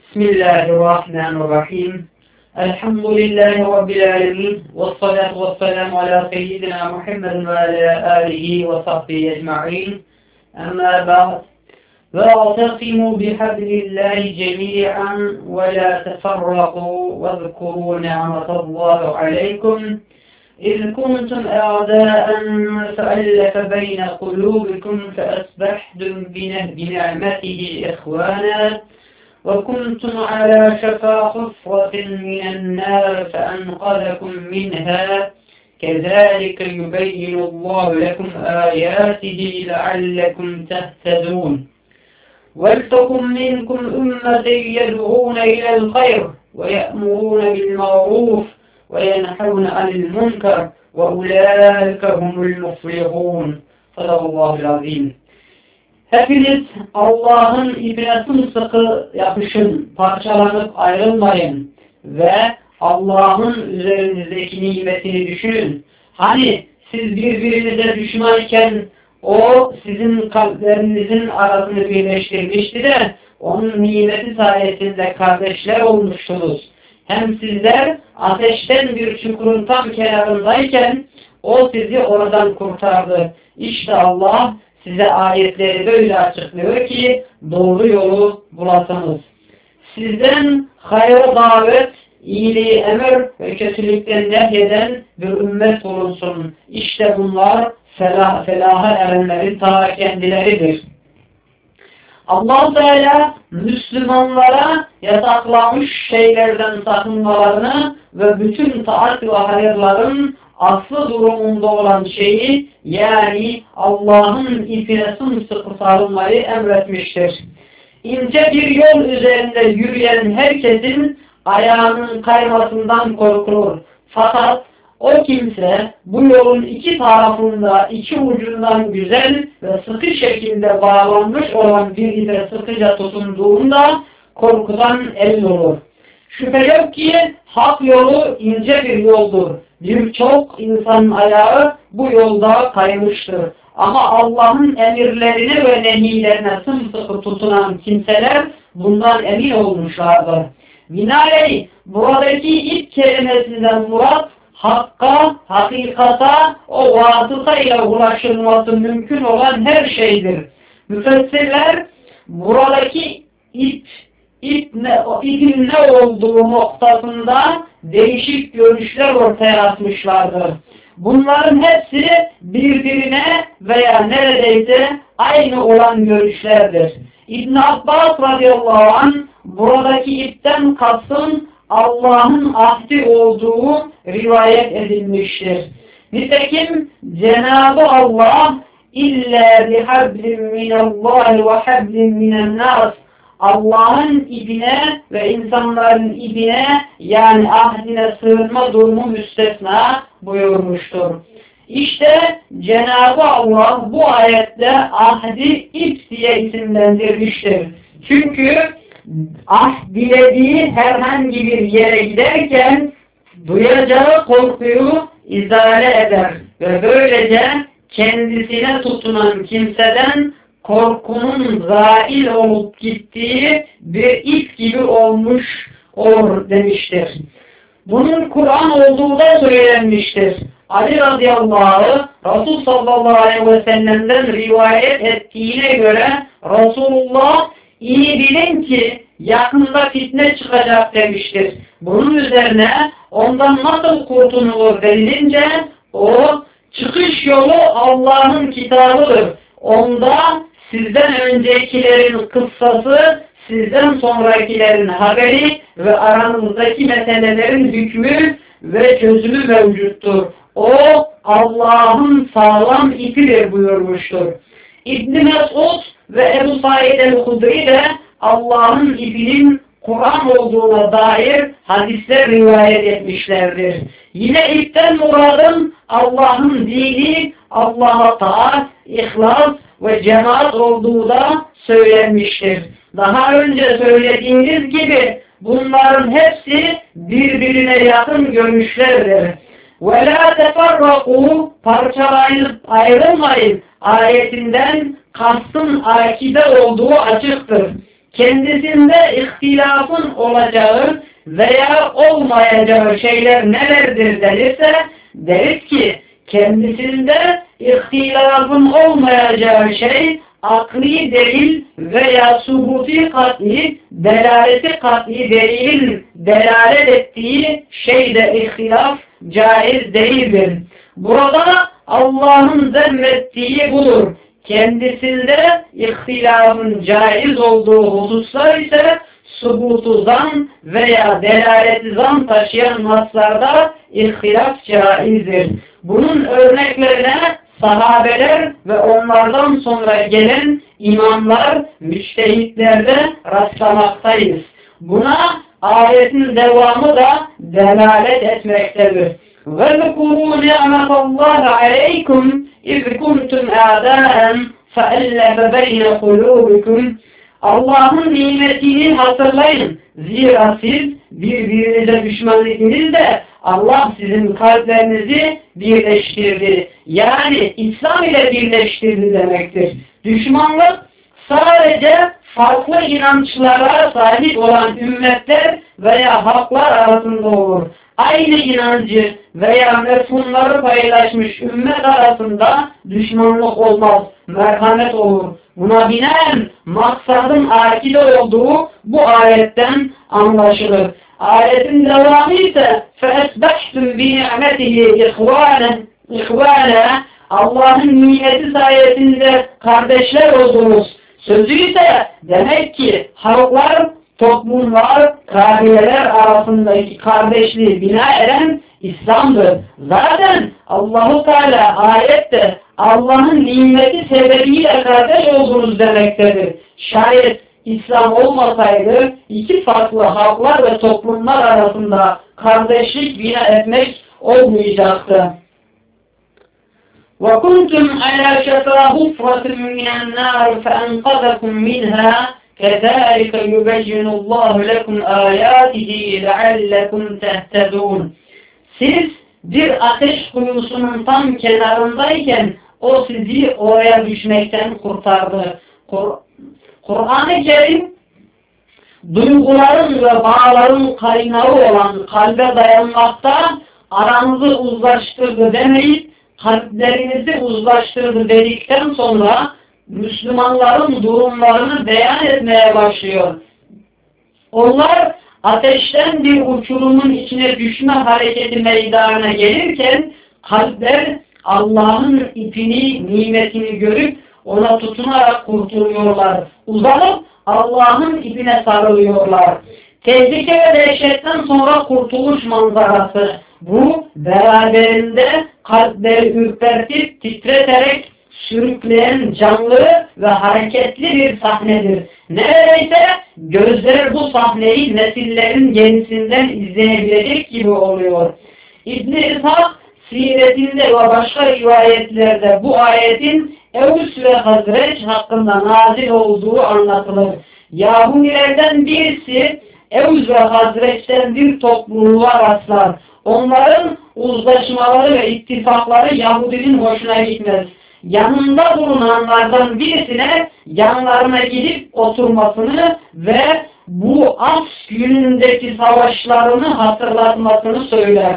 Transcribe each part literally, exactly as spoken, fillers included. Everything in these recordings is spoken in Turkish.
Bismillahirrahmanirrahim. Elhamdülillahi Rabbil alemin. Vessalatu vesselamu ala seyyidina Muhammed ve ala alihi ve sahbihi ecma'in. Amma ba'd. وَاعْتَصِمُوا بِحَبْلِ اللّٰهِ جَمِيعًا وَلَا تَفَرَّقُوا وَاذْكُرُوا نِعْمَةَ اللّٰهِ عَلَيْكُمْ إِذْ كُنْتُمْ أَعْدَاءً فَأَلَّفَ بَيْنَ قُلُوبِكُمْ فَأَصْبَحْتُمْ بِنِعْمَتِهِ إِخْوَانًا وَكُنْتُمْ عَلَى شَفَا حُفْرَةٍ مِنَ النَّارِ فَأَنْقَذَكُمْ مِنْهَا كَذَلِكَ يُبَيِّنُ اللّٰهُ لَكُمْ آيَاتِهِ لَعَلَّكُمْ تَهْتَدُونَ وَلْتَكُنْ مِنْكُمْ أُمَّةٌ يَدْعُونَ إِلَى الْخَيْرِ وَيَأْمُرُونَ بِالْمَعْرُوفِ وَيَنْهَوْنَ عَنِ الْمُنكَرِ وَأُولَٰئِكَ هُمُ الْمُفْلِحُونَ. Sadakallahul azim. Hepiniz Allah'ın ipine sımsıkı yapışın, parçalanıp ayrılmayın ve Allah'ın üzerinizdeki nimetini düşünün. Hani siz birbirinize düşmanken o sizin kalplerinizin arasını birleştirmişti de onun nimeti sayesinde kardeşler olmuştunuz. Hem sizler ateşten bir çukurun tam kenarındayken o sizi oradan kurtardı. İşte Allah size ayetleri böyle açıklıyor ki doğru yolu bulasınız. Sizden hayra davet, iyiliği emir ve kötülükten nehyeden bir ümmet olunsun. İşte bunlar felah, felaha erenlerin ta kendileridir. Allah Teala Müslümanlara yasaklamış şeylerden sakınmalarını ve bütün taat ve hayırların aslı durumunda olan şeyi, yani Allah'ın ipine sımsıkı sarılmayı emretmiştir. İnce bir yol üzerinde yürüyen herkesin ayağının kaymasından korkulur. Fakat o kimse bu yolun iki tarafında, iki ucundan güzel ve sıkı şekilde bağlanmış olan bir ipe sıkıca tutunduğunda korkudan emin olur. Şüphe yok ki hak yolu ince bir yoldur. Birçok insanın ayağı bu yolda kaymıştır. Ama Allah'ın emirlerine ve nehilerine sımsıkı tutunan kimseler bundan emin olmuşlardır. Binaenaleyh buradaki ip kelimesinden murat hakka, hakikata, o vasıta ile ulaşılması mümkün olan her şeydir. Müfessirler buradaki ip, ip ne, o ipin ne olduğu noktasında değişik görüşler ortaya atmışlardır. Bunların hepsi birbirine veya neredeyse aynı olan görüşlerdir. İbn Abbas radıyallahu anh buradaki ipten kastın Allah'ın ahdi olduğu rivayet edilmiştir. Nitekim Cenab-ı Allah illa bihablin minallahi ve hablin minennas, Allah'ın ipine ve insanların ipine, yani ahdine sığınma durumu müstesna buyurmuştur. İşte Cenab-ı Allah bu ayette ahdi ip diye isimlendirmiştir. Çünkü ah dilediği herhangi bir yere giderken duyacağı korkuyu izale eder ve böylece kendisine tutunan kimseden korkunun zail olup gittiği bir ip gibi olmuş olur demiştir. Bunun Kur'an olduğu da söylenmiştir. Ali radıyallahu anh Resul sallallahu aleyhi ve sellem'den rivayet ettiğine göre Resulullah iyi bilin ki yakında fitne çıkacak demiştir. Bunun üzerine ondan nasıl kurtulur denilince o çıkış yolu Allah'ın kitabıdır. Onda sizden öncekilerin kıssası, sizden sonrakilerin haberi ve aranızdaki meselelerin hükmü ve çözümü mevcuttur. O Allah'ın sağlam ipidir buyurmuştur. İbn Mesud ve Ebu Said el-Hudri de Allah'ın ipinin Kur'an olduğuna dair hadisler rivayet etmişlerdir. Yine ipten muradın Allah'ın dini, Allah'a taat, ihlas ve cemaat olduğu da söylenmiştir. Daha önce söylediğiniz gibi bunların hepsi birbirine yakın görüşlerdir. وَلَا تَفَرَّقُوا parçalayıp ayrılmayın ayetinden kastın akide olduğu açıktır. kendisinde ihtilafın olacağı veya olmayacağı şeyler nelerdir denirse, deriz ki kendisinde ihtilafın olmayacağı şey akli delil veya subuti kat'i, delaleti kat'i delilin delalet ettiği şeyde ihtilaf caiz değildir. Burada Allah'ın zemmettiği budur. Kendisinde ihtilafın caiz olduğu hususlar ise subutu zan veya delaleti zan taşıyan naslarda ihtilaf caizdir. Bunun örneklerine sahabeler ve onlardan sonra gelen imamlar, müçtehitlerde rastlamaktayız. Buna ayetin devamı da delalet etmektedir. وَذْكُرُوا نِعْمَةَ اللّٰهِ عَلَيْكُمْ اِذْ كُنْتُمْ اَعْدَاءً فَأَلَّفَ بَيْنَ قُلُوبِكُمْ Allah'ın nimetini hatırlayın. Zira siz birbirinize düşman idiniz de Allah sizin kalplerinizi birleştirdi. Yani İslam ile birleştirdi demektir. Düşmanlık sadece farklı inançlara sahip olan ümmetler veya halklar arasında olur. Aynı inancı veya mefhumları paylaşmış ümmet arasında düşmanlık olmaz, merhamet olur. Buna binaen maksadın akide olduğu bu ayetten anlaşılır. Ayetin devamı ise فَاَسْبَحْتُمْ بِنِعْمَتِهِ اِخْوَانًا Allah'ın nimeti sayesinde kardeşler oldunuz. Sözü ise demek ki halklar, toplumlar, kabileler arasındaki kardeşliği bina eden İslam'dır. Zaten Allahu Teala ayette Allah'ın nimeti sebebiyle kardeş oldunuz demektedir. Şayet İslam olmasaydı iki farklı halklar ve toplumlar arasında kardeşlik bina etmek olmayacaktı. وَكُنْتُمْ عَلَى شَفَا حُفْرَةٍ مِنَ النَّارِ فَأَنْقَذَكُمْ مِنْهَا كَذَٰلِكَ يُبَيِّنُ اللّٰهُ لَكُمْ آيَاتِهِ لَعَلَّكُمْ تَهْتَدُونَ Siz bir ateş kuyusunun tam kenarındayken o sizi oraya düşmekten kurtardı. Kur Kur'an-ı Kerim duyguların ve bağların kaynağı olan kalbe dayanmakta aranızı uzlaştırdı demeyip kalplerinizi uzlaştırdı dedikten sonra Müslümanların durumlarını beyan etmeye başlıyor. Onlar ateşten bir uçurumun içine düşme hareketi meydana gelirken kalpler Allah'ın ipini, nimetini görüp ona tutunarak kurtuluyorlar. Uzanıp Allah'ın ipine sarılıyorlar. Tehlike ve dehşetten sonra kurtuluş manzarası. Bu beraberinde kalpleri ürpertip titreterek sürükleyen canlı ve hareketli bir sahnedir. Neredeyse gözler bu sahneyi nesillerin genisinden izleyebilecek gibi oluyor. İbn-i İshak siretinde ve başka rivayetlerde bu ayetin Evs ve Hazreç hakkında nazil olduğu anlatılır. Yahudilerden birisi Evs ve Hazreç'ten bir topluluğa rastlar. Onların uzlaşmaları ve ittifakları Yahudinin hoşuna gitmez. Yanında bulunanlardan birisine yanlarına gidip oturmasını ve bu As günündeki savaşlarını hatırlatmasını söyler.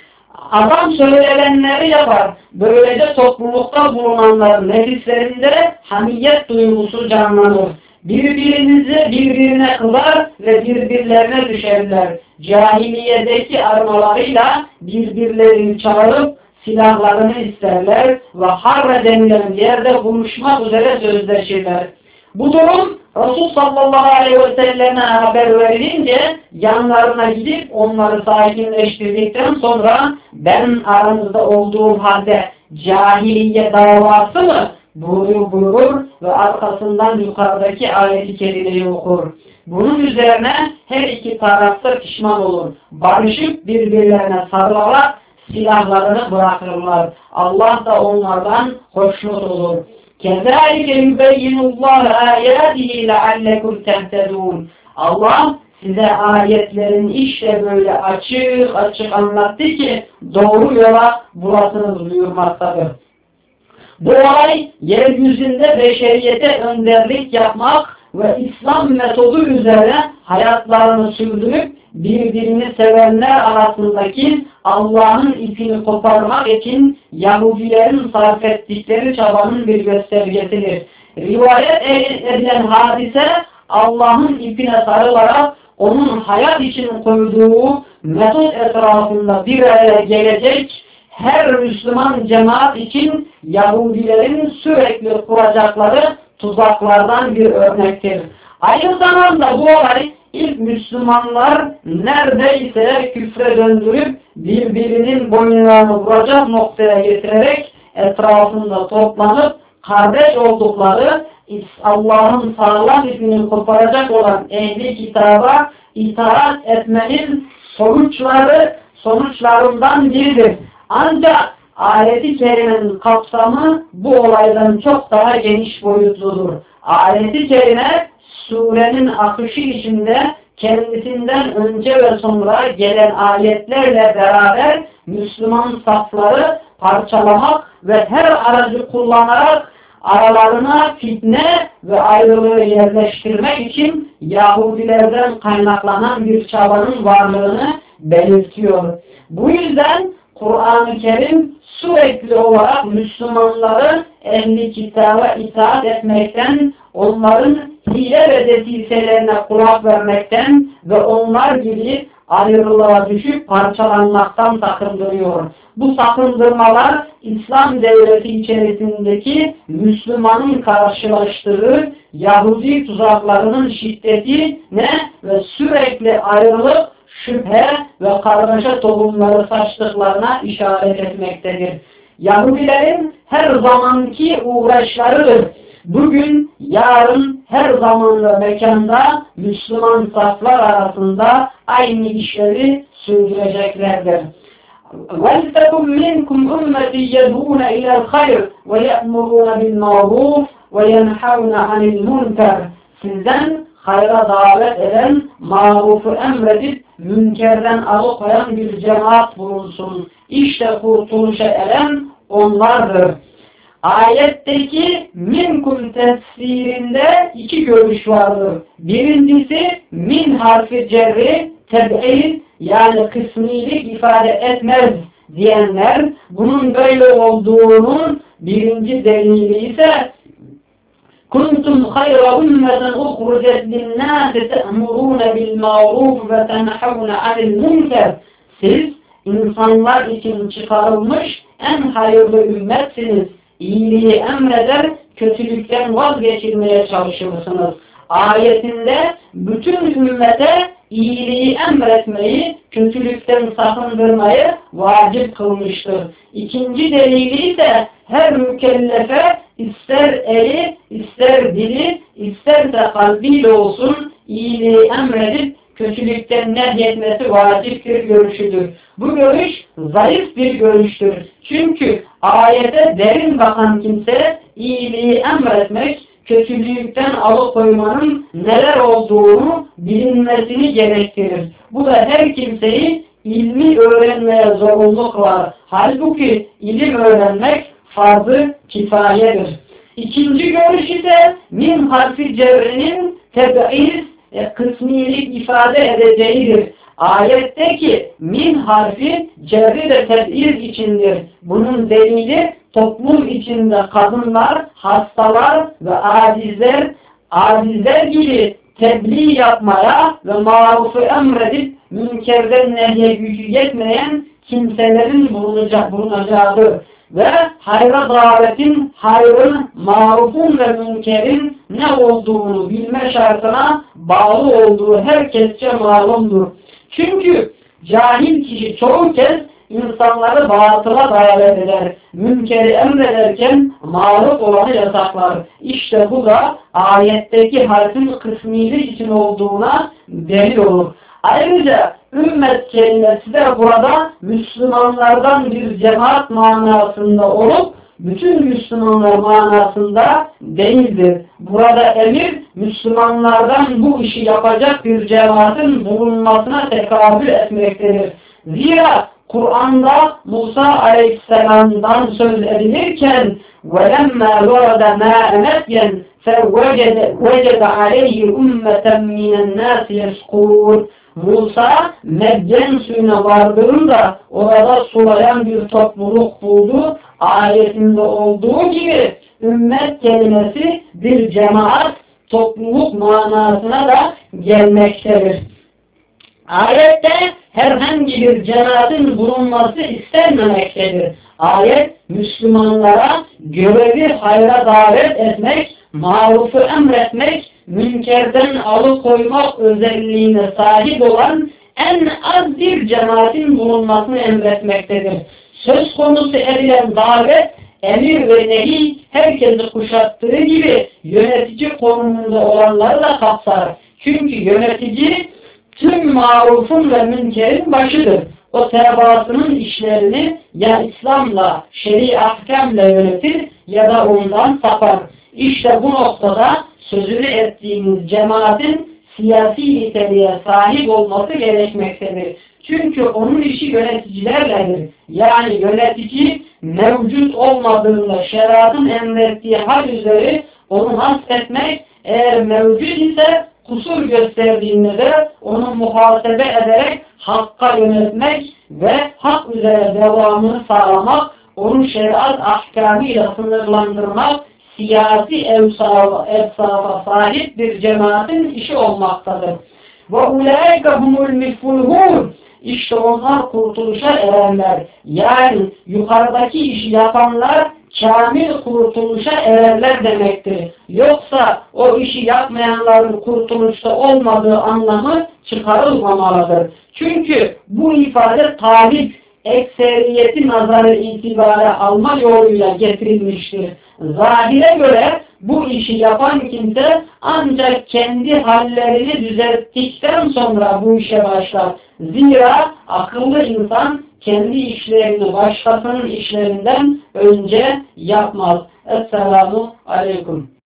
Adam söylenenleri yapar. Böylece toplulukta bulunanların nefislerinde hamiyet duygusu canlanır. Birbirinizi birbirine kılar ve birbirlerine düşerler. Cahiliyedeki armalarıyla birbirlerini çağırıp silahlarını isterler ve harre denilen yerde buluşmak üzere sözleşirler. Bu durum Resul sallallahu aleyhi ve selleme haber verilince yanlarına gidip onları sakinleştirdikten sonra ben aranızda olduğum halde cahiliye davası mı buyurur, buyurur ve arkasından yukarıdaki ayet-i kerimeyi okur. Bunun üzerine her iki tarafta pişman olur. Barışıp birbirlerine sarılarak silahlarını bırakırlar. Allah da onlardan hoşnut olur. كَذَٰلِكَ يُبَيِّنُ اللّٰهُ آيَاتِهِ لَعَلَّكُمْ تَهْتَدُونَ Allah size ayetlerin işte böyle açık açık anlattı ki doğru yola bulasınız buyurmaktadır. Bu olay yeryüzünde beşeriyete önderlik yapmak ve İslam metodu üzere hayatlarını sürdürüp birbirini sevenler arasındaki Allah'ın ipini koparmak için Yahudilerin sarf ettikleri çabanın bir göstergesidir. Rivayet edilen hadise Allah'ın ipine sarılarak onun hayat için koyduğu metot etrafında bir araya gelecek her Müslüman cemaat için Yahudilerin sürekli kuracakları tuzaklardan bir örnektir. Aynı zamanda bu olay ilk Müslümanlar neredeyse küfre döndürüp birbirinin boynlarını vuracak noktaya getirerek etrafında toplanıp kardeş oldukları Allah'ın sağlam ipini koparacak olan ehli kitaba itaat etmenin sonuçları sonuçlarından biridir. Ancak ayet-i kerimenin kapsamı bu olaydan çok daha geniş boyutludur. Ayet-i kerime surenin akışı içinde kendisinden önce ve sonra gelen ayetlerle beraber Müslüman safları parçalamak ve her aracı kullanarak aralarına fitne ve ayrılığı yerleştirmek için Yahudilerden kaynaklanan bir çabanın varlığını belirtiyor. Bu yüzden Kur'an-ı Kerim sürekli olarak Müslümanları ehli kitaba itaat etmekten, onların hile ve desiselerine kulak vermekten ve onlar gibi ayrılığa düşüp parçalanmaktan sakındırıyor. Bu sakındırmalar İslam devleti içerisindeki Müslümanın karşılaştığı Yahudi tuzaklarının şiddetine ve sürekli ayrılık, şüphe ve kargaşa tohumları saçtıklarına işaret etmektedir. Yahudilerin her zamanki uğraşlarıdır. Bugün, yarın, her zaman ve mekanda Müslüman saflar arasında aynı işleri sürdüreceklerdir. وَلْتَكُمْ مِنْكُمْ أُمَّةٍ يَدْعُونَ إِلَى الْخَيْرِ وَيَأْمُرُونَ بِالْمَعْرُوفِ وَيَنْحَوْنَ عَنِ الْمُنْكَرِ Sizden hayra davet eden, marufu emredip münkerden alıkoyan bir cemaat bulunsun. İşte kurtuluşa eren onlardır. Ayetteki minkum tefsirinde iki görüş vardır. Birincisi min harfi cerri teb'id yani kısmilik ifade etmez diyenler, bunun böyle olduğunun birinci delili ise kuntum hayra ummeten ukhrucet linnâsi te'murûne bil ma'ruf ve tenhavne anil münker. Siz insanlar için çıkarılmış en hayırlı ümmetsiniz. İyiliği emreder, kötülükten vazgeçirmeye çalışırsınız. Ayetinde bütün ümmete iyiliği emretmeyi, kötülükten sakındırmayı vacip kılmıştır. İkinci delili ise her mükellefe ister eli, ister dili, isterse kalbiyle olsun iyiliği emredip kötülükten nehyetmesi vaciptir görüşüdür. Bu görüş zayıf bir görüştür. Çünkü ayete derin bakan kimse iyiliği emretmek, kötülükten alıkoymanın neler olduğunu bilinmesini gerektirir. Bu da her kimseyi ilmi öğrenmeye zorunluluk var. Halbuki ilim öğrenmek farz-ı kifayedir. İkinci görüş ise min harfi cevrinin teb'iz e, kısmilik ifade edeceğidir. Ayetteki min harfi cerri de teb'iz içindir. Bunun delili toplum içinde kadınlar, hastalar ve acizler, acizler gibi tebliğ yapmaya ve marufu emredip münkerden nehye gücü yetmeyen kimselerin bulunacak, bulunacağıdır. Ve hayra davetin, hayrın, marufun ve münkerin ne olduğunu bilme şartına bağlı olduğu herkesçe malumdur. Çünkü cahil kişi çoğu kez insanları batıla davet eder. Münkeri emrederken maruf olanı yasaklar. İşte bu da ayetteki harfin kısmilik için olduğuna delil olur. Ayrıca ümmet kelimesi de burada Müslümanlardan bir cemaat manasında olup bütün Müslümanlar manasında değildir. Burada emir Müslümanlardan bu işi yapacak bir cemaatin bulunmasına tekabül etmektedir. Zira Kur'an'da Musa Aleyhisselam'dan söz edilirken وَلَمَّا وَرَدَ مَاءَ مَدْيَنَ فَوَجَدَ وَجَدَ عَلَيْهِ أُمَّةً مِنَ النَّاسِ يَسْقُونَ. Musa Medyen suyuna vardığında orada sulayan bir topluluk buldu. Ayetinde olduğu gibi ümmet kelimesi bir cemaat, topluluk manasına da gelmektedir. Ayette herhangi bir cemaatin bulunması istenmemektedir. Ayet Müslümanlara görevi hayra davet etmek, marufu emretmek, münkerden alıkoymak özelliğine sahip olan en az bir cemaatin bulunmasını emretmektedir. Söz konusu edilen davet, emir ve nehi herkesi kuşattığı gibi yönetici konumunda olanları da kapsar. Çünkü yönetici tüm marufun ve münkerin başıdır. O tebaasının işlerini ya İslam'la, şer'i ahkamla yönetir ya da ondan sapar. İşte bu noktada sözünü ettiğimiz cemaatin siyasi niteliğe sahip olması gerekmektedir. Çünkü onun işi yöneticilerledir. Yani yönetici mevcut olmadığında şeriatın emrettiği hal üzere onu hasretmek, eğer mevcut ise kusur gösterdiğinde de onu muhasebe ederek hakka yönetmek ve hak üzere devamını sağlamak, onu şeriat ahkamıyla sınırlandırmak, siyasi evsafa, evsafa sahip bir cemaatin işi olmaktadır. وَاُولَٰئِكَ هُمُ الْمِفْلُحُونَ. İşte onlar kurtuluşa erenler. Yani yukarıdaki işi yapanlar kamil kurtuluşa ererler demektir. Yoksa o işi yapmayanların kurtuluşta olmadığı anlamı çıkarılmamalıdır. Çünkü bu ifade talip, ekseriyeti nazarı itibara alma yoluyla getirilmiştir. Zahire göre bu işi yapan kimse ancak kendi hallerini düzelttikten sonra bu işe başlar. Zira akıllı insan kendi işlerini başkasının işlerinden önce yapmaz. Esselamu Aleyküm.